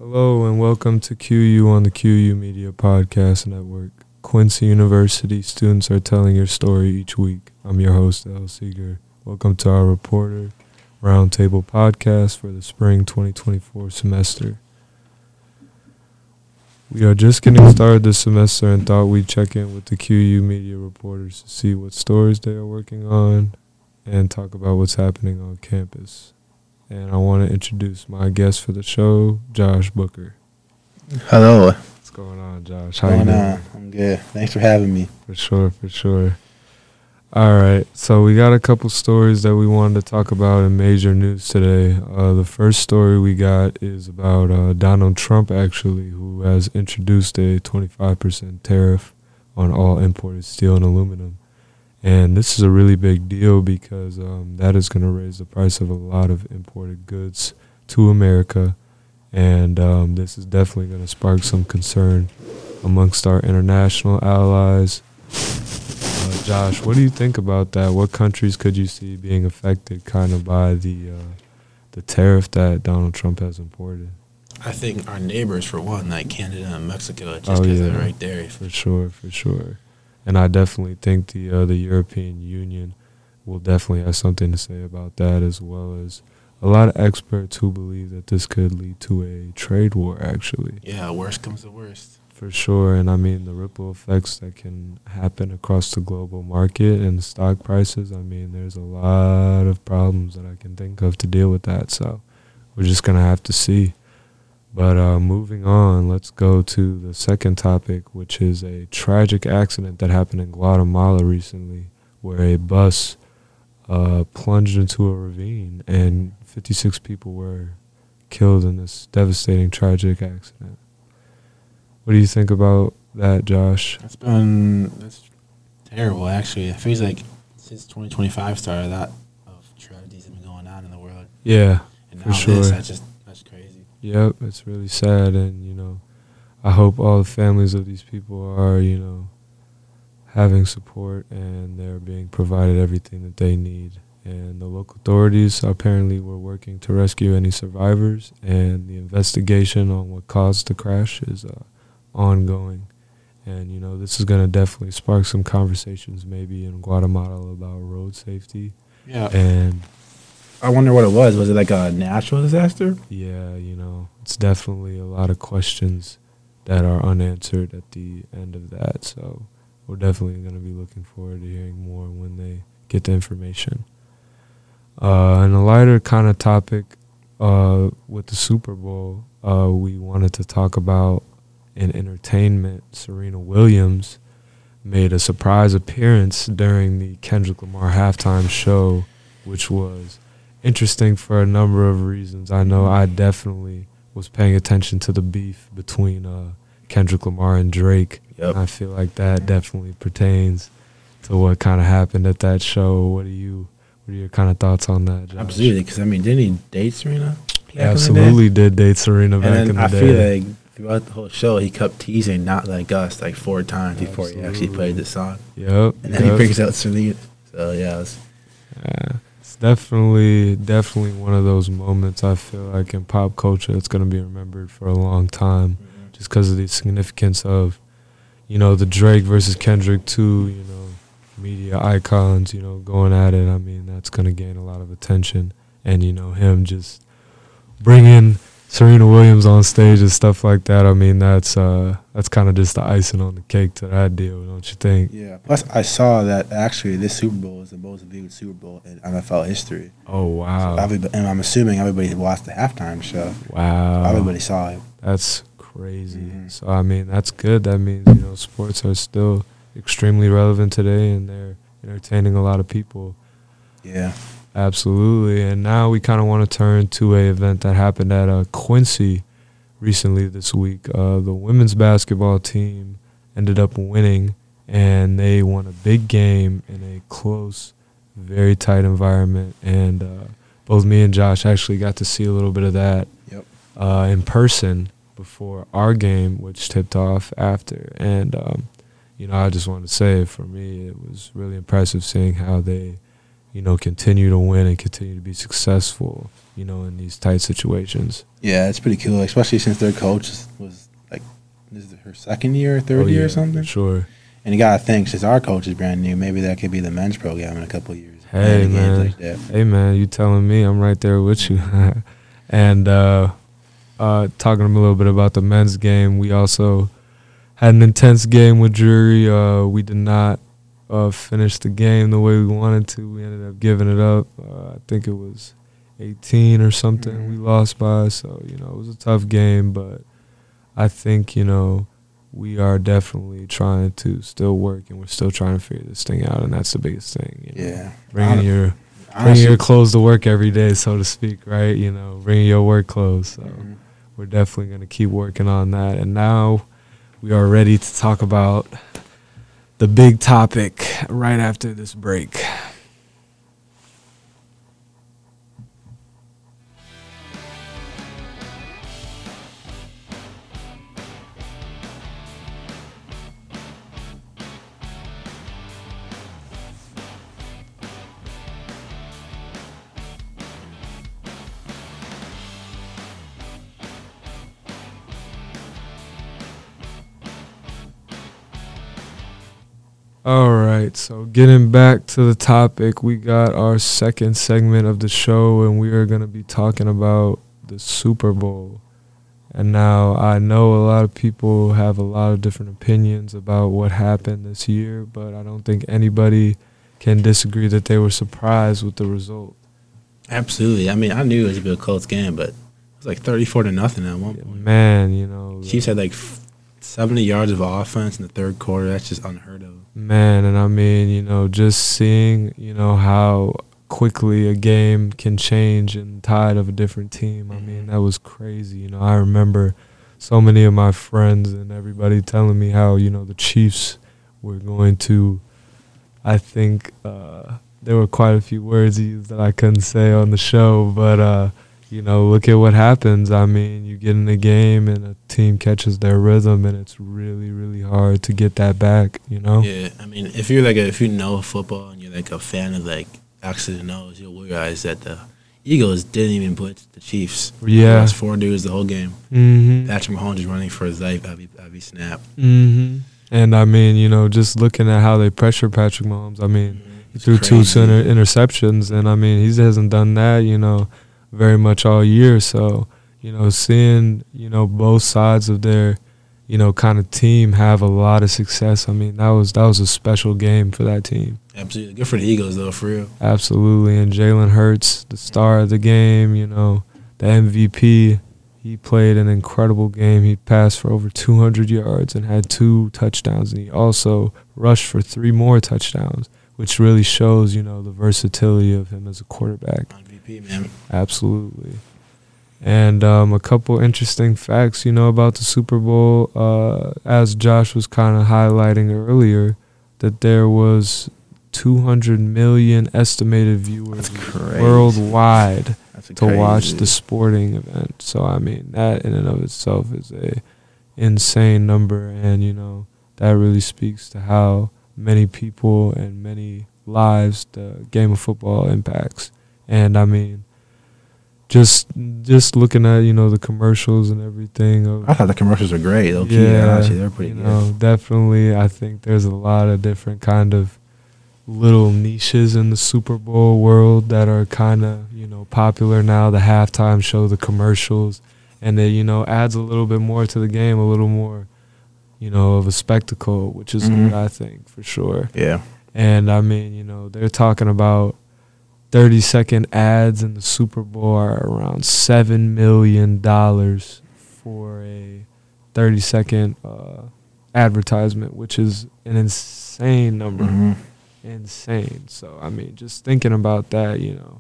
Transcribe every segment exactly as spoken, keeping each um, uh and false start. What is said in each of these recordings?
Hello and welcome to Q U on the Q U Media Podcast Network. Quincy University students are telling your story each week. I'm your host, El Seeger. Welcome to our Reporter Roundtable Podcast for the spring twenty twenty-four semester. We are just getting started this semester and thought we'd check in with the Q U media reporters to see what stories they are working on and talk about what's happening on campus. And I want to introduce my guest for the show, Josh Booker. Hello. What's going on, Josh? How How you doing? on? I'm good. Thanks for having me. For sure, for sure. All right, so we got a couple stories that we wanted to talk about in major news today. Uh, the first story we got is about uh, Donald Trump, actually, who has introduced a twenty-five percent tariff on all imported steel and aluminum. And this is a really big deal because um, that is going to raise the price of a lot of imported goods to America. And um, this is definitely going to spark some concern amongst our international allies. Uh, Josh, what do you think about that? What countries could you see being affected kind of by the uh, the tariff that Donald Trump has imported? I think our neighbors, for one, like Canada and Mexico, just Oh, because yeah. they're right there. For sure, for sure. And I definitely think the uh, the European Union will definitely have something to say about that, as well as a lot of experts who believe that this could lead to a trade war, actually. Yeah, worst comes to worst. For sure. And I mean, the ripple effects that can happen across the global market and stock prices, I mean, there's a lot of problems that I can think of to deal with that. So we're just going to have to see. But uh, moving on, let's go to the second topic, which is a tragic accident that happened in Guatemala recently, where a bus uh, plunged into a ravine and fifty-six people were killed in this devastating, tragic accident. What do you think about that, Josh? That's been that's terrible, actually. It feels like since twenty twenty-five started, that of tragedies have been going on in the world. Yeah, and for now sure. This, that's just that's crazy. Yep, it's really sad, and, you know, I hope all the families of these people are, you know, having support and they're being provided everything that they need. And the local authorities apparently were working to rescue any survivors, and the investigation on what caused the crash is uh, ongoing. And, you know, this is going to definitely spark some conversations maybe in Guatemala about road safety. Yeah. And I wonder what it was. Was it like a natural disaster? yeah, you know, it's definitely a lot of questions that are unanswered at the end of that. So we're definitely going to be looking forward to hearing more when they get the information. Uh, and a lighter kind of topic uh, with the Super Bowl, uh, we wanted to talk about in entertainment. Serena Williams made a surprise appearance during the Kendrick Lamar halftime show, which was interesting for a number of reasons. I know I definitely was paying attention to the beef between uh, Kendrick Lamar and Drake. Yep. And I feel like that definitely pertains to what kind of happened at that show. What do you, what are your kind of thoughts on that, Josh? Absolutely, because, I mean, didn't he date Serena? He absolutely did date Serena back and then in the I day. feel like throughout the whole show, he kept teasing "Not Like Us" like four times before he actually Absolutely. played the song. Yep. And then yep. he brings out Selena. So, yeah. It was, Yeah, it's definitely, definitely one of those moments I feel like in pop culture that's going to be remembered for a long time, mm-hmm. just because of the significance of, you know, the Drake versus Kendrick, two, you know, media icons, you know, going at it. I mean, that's going to gain a lot of attention. And, you know, him just bringing Serena Williams on stage and stuff like that, I mean, that's uh, that's kind of just the icing on the cake to that deal, don't you think? Yeah. Plus, I saw that actually this Super Bowl is the most viewed Super Bowl in N F L history. Oh, wow. So everybody, and I'm assuming everybody watched the halftime show. Wow. Everybody saw it. That's crazy. Mhm. So, I mean, that's good. That means, you know, sports are still extremely relevant today, and they're entertaining a lot of people. Yeah. Absolutely. And now we kind of want to turn to a event that happened at uh, Quincy recently this week. Uh, the women's basketball team ended up winning, and they won a big game in a close, very tight environment. And uh, both me and Josh actually got to see a little bit of that Yep. uh, in person before our game, which tipped off after. And, um, you know, I just want to say for me, it was really impressive seeing how they you know, continue to win and continue to be successful, you know, in these tight situations. Yeah, it's pretty cool, especially since their coach was like, this is her second year or third Oh, year yeah, or something. for sure. And you got to think, since our coach is brand new, maybe that could be the men's program in a couple of years. Hey, Games man. like that. Hey, man, you telling me I'm right there with you. And uh, uh, talking a little bit about the men's game, we also had an intense game with Drury. Uh, we did not uh, finish the game the way we wanted to. We ended up giving it up. Uh, I think it was eighteen or something Mhm. we lost by. So, you know, it was a tough game. But I think, you know, we are definitely trying to still work, and we're still trying to figure this thing out, and that's the biggest thing. You know? Yeah. Bringing Hon- your honestly- bringing your clothes to work every day, so to speak, right? You know, bringing your work clothes. So Mhm. we're definitely going to keep working on that. And now we are ready to talk about the big topic right after this break. All right, so getting back to the topic, we got our second segment of the show, and we are going to be talking about the Super Bowl. And now I know a lot of people have a lot of different opinions about what happened this year, but I don't think anybody can disagree that they were surprised with the result. Absolutely. I mean, I knew it was going to be a close game, but it was like thirty-four to nothing at one point. Man, you know. Chiefs had like f- seventy yards of offense in the third quarter. That's just unheard of. Man, and I mean, you know, just seeing, you know, how quickly a game can change in the tide of a different team. I mean, that was crazy. You know, I remember so many of my friends and everybody telling me how, you know, the Chiefs were going to, I think uh, there were quite a few words used that I couldn't say on the show, but, uh, you know, look at what happens. I mean, you get in a game and a team catches their rhythm, and it's really, really hard to get that back, you know? Yeah, I mean, if you're like a, if you know football and you're like a fan of like X's and O's, you'll realize that the Eagles didn't even blitz the Chiefs. Yeah. That's four dudes the whole game. Mm-hmm. Patrick Mahomes is running for his life every, every snap. Mm-hmm. And, I mean, you know, just looking at how they pressure Patrick Mahomes, I mean, he It's threw two crazy. inter- interceptions, and, I mean, he hasn't done that, you know, very much all year. So, you know, seeing, you know, both sides of their, you know, kind of team have a lot of success. I mean, that was that was a special game for that team. Absolutely. Good for the Eagles, though, for real. Absolutely. And Jalen Hurts, the star of the game, you know, the M V P, he played an incredible game. He passed for over two hundred yards and had two touchdowns. And he also rushed for three more touchdowns, which really shows, you know, the versatility of him as a quarterback. M V P, man. Absolutely. And um, a couple interesting facts, you know, about the Super Bowl, uh, as Josh was kind of highlighting earlier, that there was two hundred million estimated viewers That's crazy. worldwide That's to watch the sporting event. So, I mean, that in and of itself is a insane number. And, you know, that really speaks to how many people and many lives the game of football impacts. And, I mean, Just just looking at, you know, the commercials and everything. Of, I thought the commercials were great. Low key, yeah, actually, they're pretty you good. know, definitely. I think there's a lot of different kind of little niches in the Super Bowl world that are kind of, you know, popular now. The halftime show, the commercials, and it, you know, adds a little bit more to the game, a little more, you know, of a spectacle, which is Mhm. what I think for sure. Yeah. And I mean, you know, they're talking about thirty second ads in the Super Bowl are around seven million dollars for a thirty second uh, advertisement, which is an insane number. Mhm. Insane. So, I mean, just thinking about that, you know,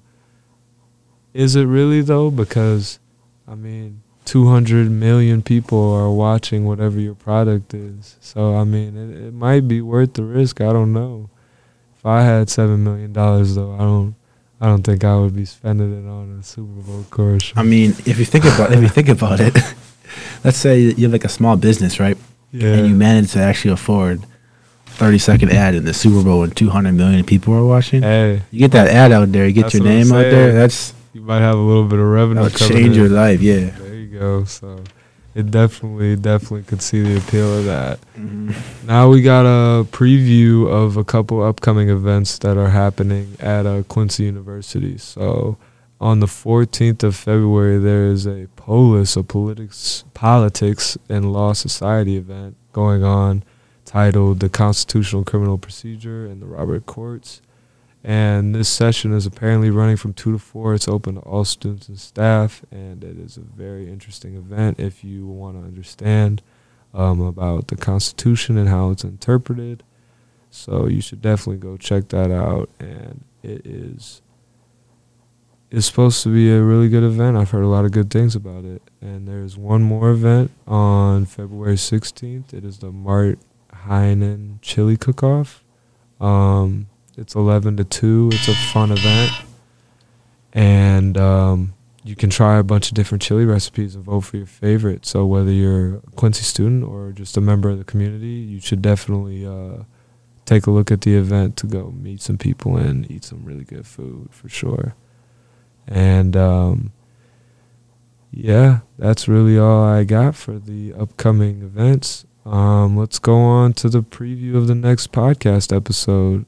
is it really though? Because, I mean, two hundred million people are watching whatever your product is. So, I mean, it, it might be worth the risk. I don't know. If I had seven million dollars though, I don't. I don't think I would be spending it on a Super Bowl commercial. I mean, if you think about if you think about it, let's say you have like a small business, right? Yeah. And you manage to actually afford thirty second ad in the Super Bowl and two hundred million people are watching. Hey, You get that ad out there, you get That's your what I'm name out there. saying. That's you might have a little bit of revenue that'll coming change in. your life. Yeah. There you go. So it definitely, definitely could see the appeal of that. Mm-hmm. Now we got a preview of a couple upcoming events that are happening at uh, Quincy University. So on the fourteenth of February, there is a Polis, a politics, politics and law society event going on titled The Constitutional Criminal Procedure and the Robert Courts. And this session is apparently running from two to four. It's open to all students and staff, and it is a very interesting event if you want to understand um, about the Constitution and how it's interpreted. So you should definitely go check that out. And it is it's supposed to be a really good event. I've heard a lot of good things about it. And there's one more event on February sixteenth. It is the Mart Heinen Chili Cook-Off. Um, it's eleven to two. It's a fun event. And um, you can try a bunch of different chili recipes and vote for your favorite. So whether you're a Quincy student or just a member of the community, you should definitely uh, take a look at the event to go meet some people and eat some really good food for sure. And um, yeah, that's really all I got for the upcoming events. Um, let's go on to the preview of the next podcast episode.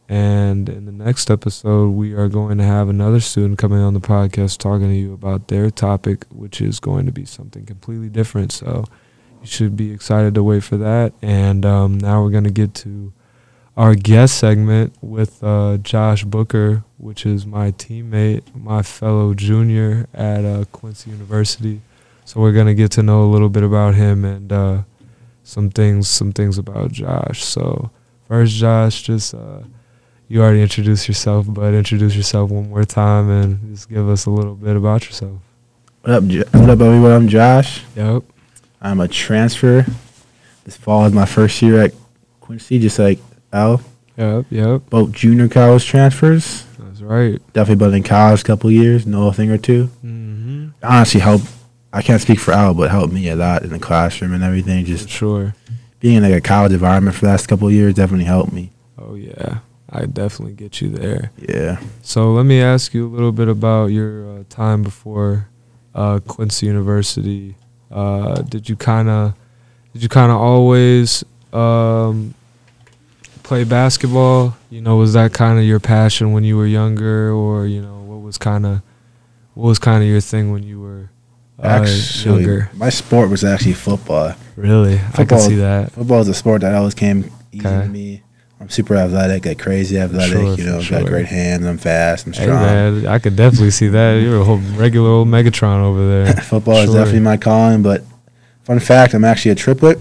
And in the next episode, we are going to have another student coming on the podcast talking to you about their topic, which is going to be something completely different. So you should be excited to wait for that. And um, now we're going to get to our guest segment with uh, Josh Booker, which is my teammate, my fellow junior at uh, Quincy University. So we're going to get to know a little bit about him and uh, some things some things about Josh. So first, Josh, just... Uh, You already introduced yourself, but introduce yourself one more time and just give us a little bit about yourself. What up, Jo- what up, everyone? I'm Josh. Yep. I'm a transfer. This fall is my first year at Quincy, just like Al. Yep, yep. Both junior college transfers. That's right. Definitely been in college a couple years, know a thing or two. Mm-hmm. Honestly, helped. I can't speak for Al, but helped me a lot in the classroom and everything. For Just sure. being in like a college environment for the last couple of years definitely helped me. Oh, yeah. I definitely get you there. Yeah. So let me ask you a little bit about your uh, time before uh, Quincy University. Uh, did you kind of did you kind of always um, play basketball? You know, was that kind of your passion when you were younger, or you know, what was kind of what was kind of your thing when you were uh, Actually, younger? my sport was actually football. Really, I Football- can see that. Football is a sport that always came easy Okay. to me. I'm super athletic, like crazy athletic. Sure, you know, for got sure. great hands. I'm fast. I'm Hey strong. man, I could definitely see that. You're a whole regular old Megatron over there. Football is Sure. definitely my calling. But fun fact, I'm actually a triplet.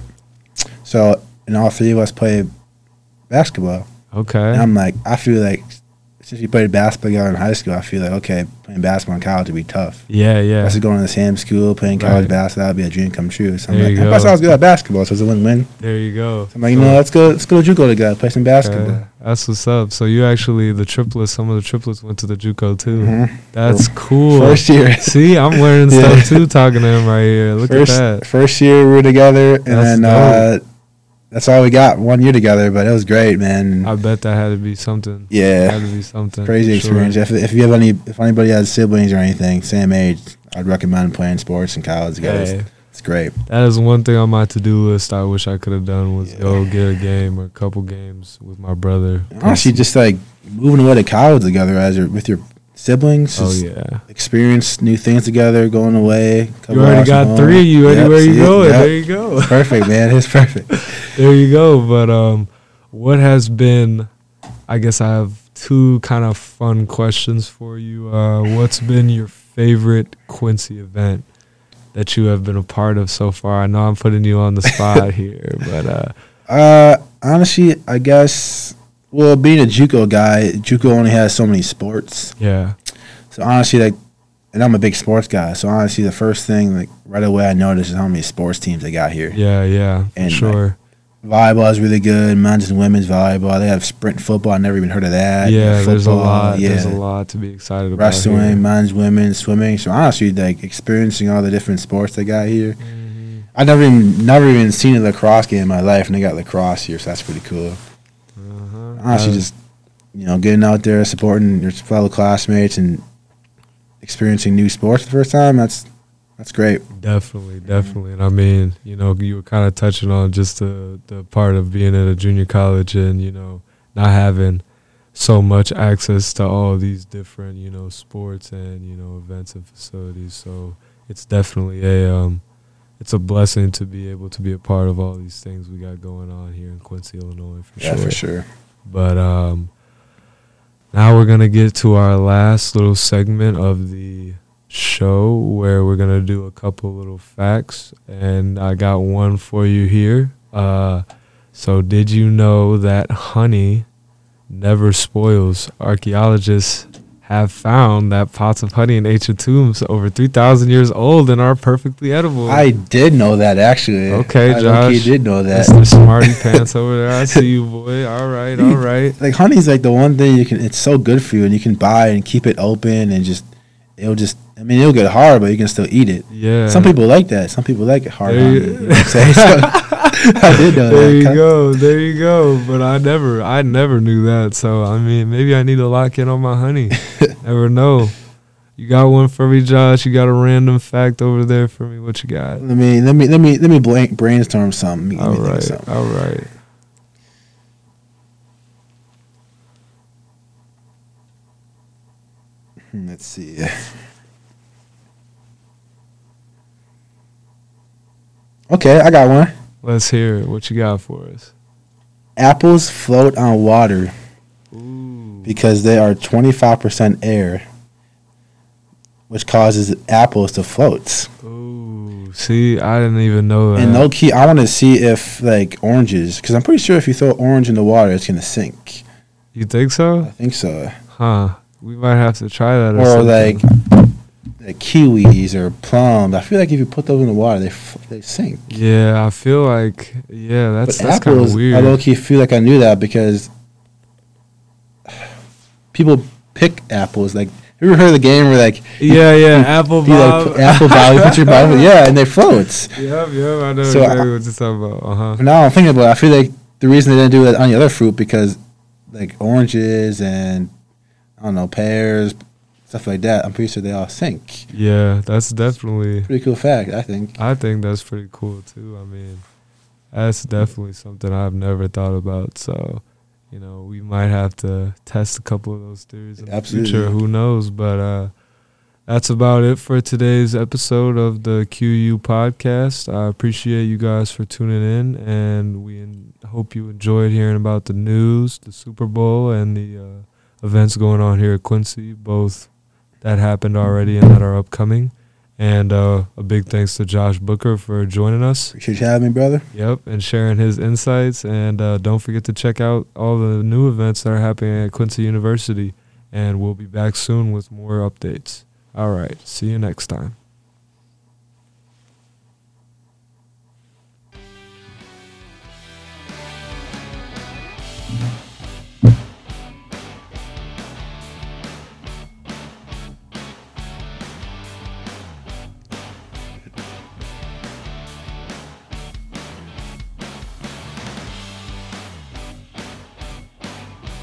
So, and all three of us play basketball. Okay. And I'm like, I feel like since we played basketball together in high school, I feel like, okay, playing basketball in college would be tough. Yeah, yeah. Plus, going to the same school, playing college Right. basketball, that would be a dream come true. So I'm There like, you and plus go. I was good at basketball, so it's a win-win. There you go. So I'm like, you know, let's go, let's go to JUCO together, play some basketball. Okay, that's what's up. So you actually, the triplets, some of the triplets went to the JUCO too. Mhm. That's cool. First year. See, I'm learning Yeah. stuff too talking to him right here. Look first, at that. First year we were together, and That's then uh, that's all we got. One year together, but it was great, man. I bet that had to be something. yeah, Had to be something. crazy for sure. experience. If if you have any, if anybody has siblings or anything, same age, I'd recommend playing sports in college together. It's, Hey, it's great. that is one thing on my to-do list I wish I could have done was Yeah. go get a game or a couple games with my brother. Honestly, just like moving away to college together as your with your siblings. Oh, just yeah. Experience new things together, going away. couple You already hours from got home. three. You already Yep, where you see, going. yep. There you go. It's perfect, man. It's perfect. There you go. But um, what has been? I guess I have two kind of fun questions for you. Uh, what's been your favorite Quincy event that you have been a part of so far? I know I'm putting you on the spot here, but uh, Uh, honestly, I guess. Well, being a JUCO guy, JUCO only has so many sports. yeah, So honestly, like, and I'm a big sports guy. So honestly, the first thing, like, right away I noticed is how many sports teams they got here. yeah, yeah, for And, sure. Volleyball is really good. Men's and women's volleyball. They have sprint football. I never even heard of that. Yeah, there's a Football, lot. Yeah. There's a lot to be excited about. Wrestling, here. men's, women's, swimming. So honestly, like, experiencing all the different sports they got here. Mhm. I never even never even seen a lacrosse game in my life, and they got lacrosse here, so that's pretty cool. honestly, Uh, just you know, getting out there, supporting your fellow classmates, and experiencing new sports for the first time. That's that's great. Definitely, definitely. And I mean, you know, you were kind of touching on just the, the part of being at a junior college and, you know, not having so much access to all these different, you know, sports and, you know, events and facilities. So it's definitely a um, it's a blessing to be able to be a part of all these things we got going on here in Quincy, Illinois, for Yeah, sure. for sure. But um, now we're going to get to our last little segment of the show where we're going to do a couple little facts. And I got one for you here. Uh, so did you know that honey never spoils? Archaeologists have found that pots of honey in ancient tombs over three thousand years old and are perfectly edible. I did know that, actually. Okay, I Josh. low-key did know that. Mister Smarty Pants over there. I see you, boy. All right, all right. Like, honey's like the one thing you can, it's so good for you, and you can buy and keep it open, and just, it'll just, I mean, it'll get hard, but you can still eat it. Yeah. Some people like that. Some people like it hard There honey. you- You know what I'm saying? So, I did know There that. you go. There you go. But I never, I never knew that. So, I mean, maybe I need to lock in on my honey. Never know. You got one for me, Josh? You got a random fact over there for me? What you got? Let me, let me, let me, let me blank, brainstorm something. Let me All think of right. something. All right. Hmm, Let's see. Okay, I got one. Let's hear it. What you got for us? Apples float on water Ooh. because they are twenty-five percent air, which causes apples to float. Ooh. See, I didn't even know that. And no key, I want to see if, like, oranges, because I'm pretty sure if you throw orange in the water, it's going to sink. You think I so? think so. Huh. We might have to try that. Or, Or, something. like, like kiwis or plums. I feel like if you put those in the water, they f- they sink. Yeah, I feel like, yeah, that's, But that's kind apples, of weird. I low key feel like I knew that because people pick apples. Like, have you ever heard of the game where, like, Yeah, yeah, apple you like bob. put apple bob, you put your bottom, yeah, and they float. Yep, yep, I know So exactly I- what you're talking about. Uh huh. But now I'm thinking about it, I feel like the reason they didn't do it on the other fruit because, like, oranges and, I don't know, pears, stuff like that, I'm pretty sure they all sink. Yeah, that's definitely. Pretty cool fact, I think. I think that's pretty cool too. I mean, that's definitely something I've never thought about. So, you know, we might have to test a couple of those theories in Absolutely. the future. Who knows? But uh, that's about it for today's episode of the Q U podcast. I appreciate you guys for tuning in, and we en- hope you enjoyed hearing about the news, the Super Bowl, and the uh, events going on here at Quincy, both that happened already and that are upcoming. And uh, a big thanks to Josh Booker for joining us. Appreciate you having me, brother. Yep, and sharing his insights. And uh, don't forget to check out all the new events that are happening at Quincy University. And we'll be back soon with more updates. All right, see you next time.